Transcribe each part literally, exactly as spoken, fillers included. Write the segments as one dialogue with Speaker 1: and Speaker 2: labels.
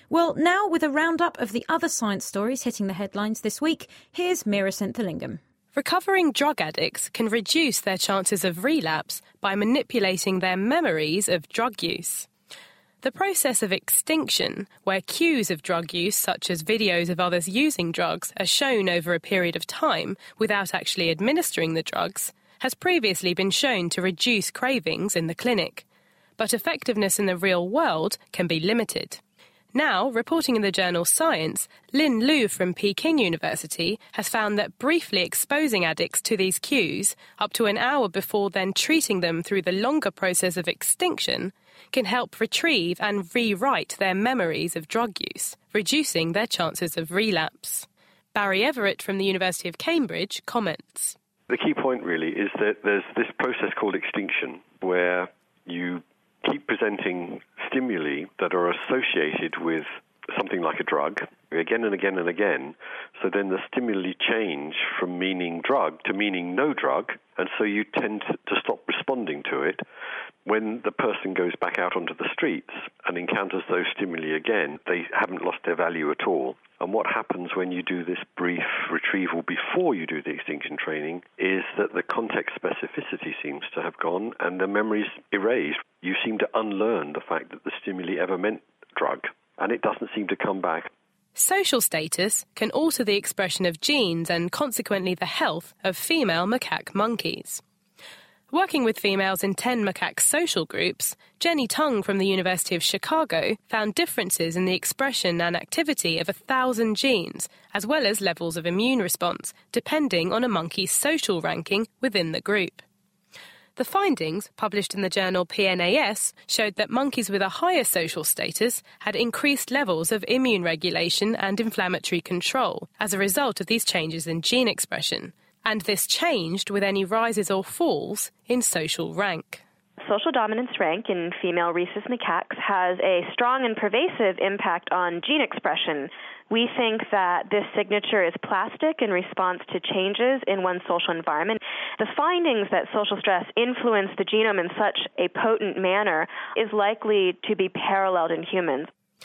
Speaker 1: Well, now with a roundup of the other science stories hitting the headlines this week, here's Meera Senthilingam.
Speaker 2: Recovering drug addicts can reduce their chances of relapse by manipulating their memories of drug use. The process of extinction, where cues of drug use, such as videos of others using drugs, are shown over a period of time without actually administering the drugs, has previously been shown to reduce cravings in the clinic. But effectiveness in the real world can be limited. Now, reporting in the journal Science, Lin Lu from Peking University has found that briefly exposing addicts to these cues, up to an hour before then treating them through the longer process of extinction, can help retrieve and rewrite their memories of drug use, reducing their chances of relapse. Barry Everett from the University of Cambridge comments.
Speaker 3: The key point really is that there's this process called extinction where you keep presenting stimuli that are associated with something like a drug again and again and again. So then the stimuli change from meaning drug to meaning no drug, and so you tend to stop responding to it. When the person goes back out onto the streets and encounters those stimuli again, they haven't lost their value at all. And what happens when you do this brief retrieval before you do the extinction training is that the context specificity seems to have gone and the memory's erased. You seem to unlearn the fact that the stimuli ever meant drug, and it doesn't seem to come back.
Speaker 2: Social status can alter the expression of genes and consequently the health of female macaque monkeys. Working with females in ten macaque social groups, Jenny Tung from the University of Chicago found differences in the expression and activity of a thousand genes, as well as levels of immune response, depending on a monkey's social ranking within the group. The findings, published in the journal P N A S, showed that monkeys with a higher social status had increased levels of immune regulation and inflammatory control as a result of these changes in gene expression. And this changed with any rises or falls in social rank.
Speaker 4: Social dominance rank in female rhesus macaques has a strong and pervasive impact on gene expression. We think that this signature is plastic in response to changes in one's social environment. The findings that social stress influence the genome in such a potent manner is likely to be paralleled in humans.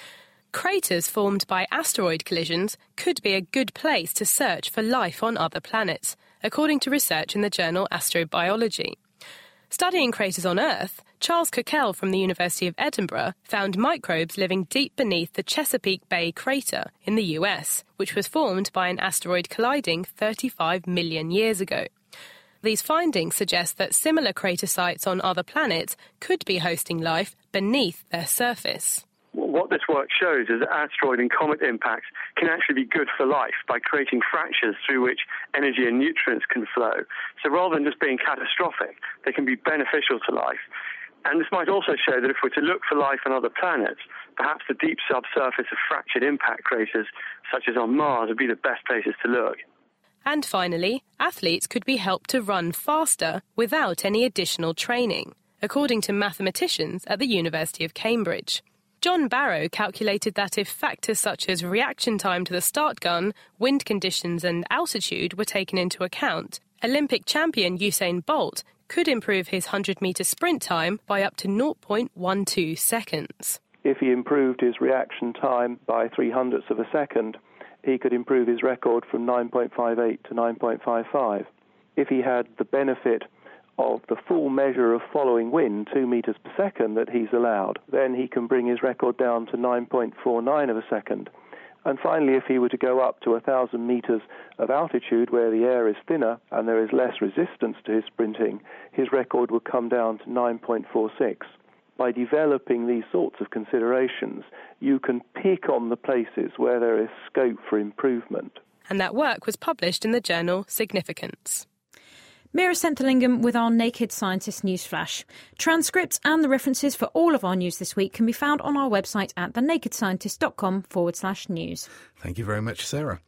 Speaker 2: Craters formed by asteroid collisions could be a good place to search for life on other planets, according to research in the journal Astrobiology. Studying craters on Earth, Charles Cockell from the University of Edinburgh found microbes living deep beneath the Chesapeake Bay crater in the U S, which was formed by an asteroid colliding thirty-five million years ago. These findings suggest that similar crater sites on other planets could be hosting life beneath their surface.
Speaker 5: What this work shows is that asteroid and comet impacts can actually be good for life by creating fractures through which energy and nutrients can flow. So rather than just being catastrophic, they can be beneficial to life. And this might also show that if we're to look for life on other planets, perhaps the deep subsurface of fractured impact craters, such as on Mars, would be the best places to look.
Speaker 2: And finally, athletes could be helped to run faster without any additional training, according to mathematicians at the University of Cambridge. John Barrow calculated that if factors such as reaction time to the start gun, wind conditions and altitude were taken into account, Olympic champion Usain Bolt could improve his one hundred metre sprint time by up to zero point one two seconds.
Speaker 6: If he improved his reaction time by three hundredths of a second, he could improve his record from nine point five eight to nine point five five. If he had the benefit of the full measure of following wind, two metres per second, that he's allowed, then he can bring his record down to nine point four nine of a second. And finally, if he were to go up to one thousand metres of altitude where the air is thinner and there is less resistance to his sprinting, his record would come down to nine point four six. By developing these sorts of considerations, you can pick on the places where there is scope for improvement.
Speaker 2: And that work was published in the journal Significance.
Speaker 1: Meera Senthilingam with our Naked Scientist news flash. Transcripts and the references for all of our news this week can be found on our website at thenakedscientist.com forward slash news.
Speaker 7: Thank you very much, Sarah.